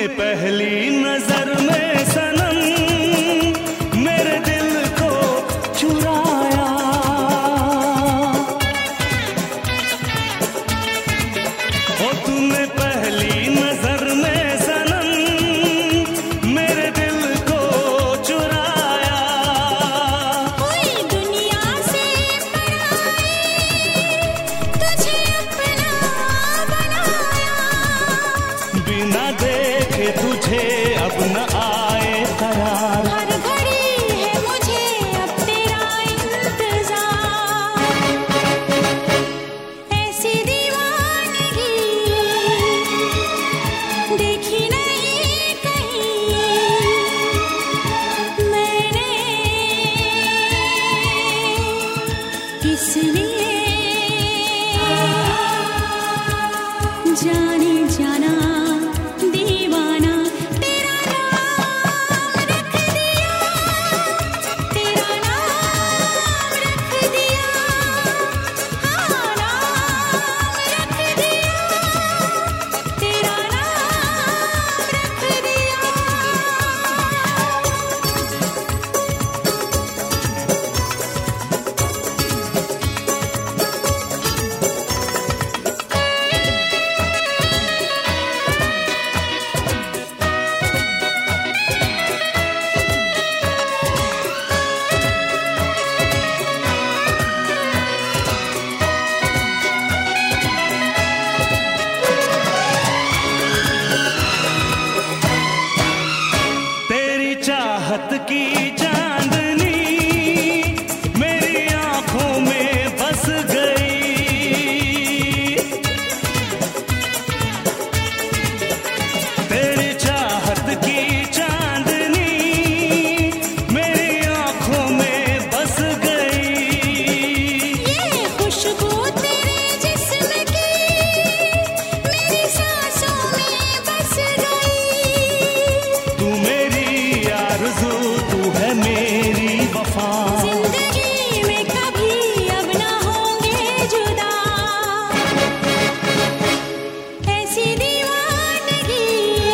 तूने पहली नजर में सनम मेरे दिल को चुराया। ओ तूने पहली नजर में सनम मेरे दिल को चुराया। कोई दुनिया से पराई तुझे अपना बनाया। बिना देखे तुझे अब न आए करार। हर घड़ी है मुझे अब तेरा इंतजार। ऐसी दीवानगी देखी नहीं कहीं मैंने, इसलिए जाने जाना दीवाना तेरा नाम रख दिया। तेरा नाम रख दिया। हाँ नाम रख दिया। तेरा नाम रख दिया। तेरी चाहत की चांदनी मेरी आंखों में बस गई। तेरी चाहत की चांदनी मेरी आंखों में बस गई। ये खुशबू तेरे जिस्म की मेरी सांसों में बस गई। तू मेरी आरज़ू, तू है मेरी वफा। जिंदगी में कभी अब ना होंगे जुदा। ऐसी दीवानगी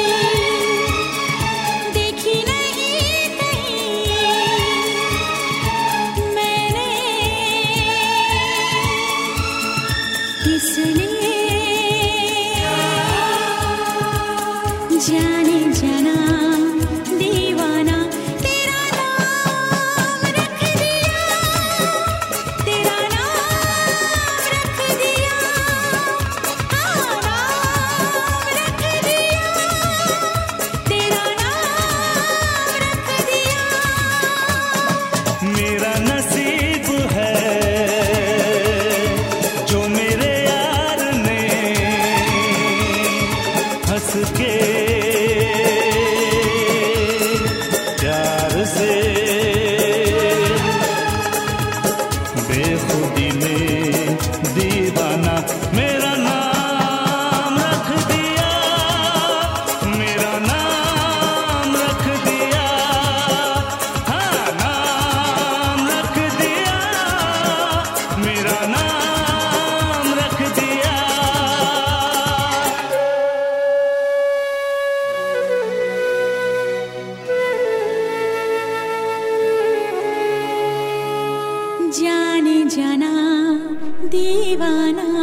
देखी नहीं कहीं मैंने, इसलिए जाने जाना दीवाना तेरा नाम रख दिया। तेरा नाम रख दिया। हाँ नाम रख दिया। तेरा नाम रख दिया। मेरा नसीब है जो मेरे यार ने हंस के प्यार से बेखुदी में दीवाना मेरा नाम रख दिया। मेरा नाम रख दिया। हाँ नाम रख दिया। मेरा नाम रख दिया। जाने जाना दीवाना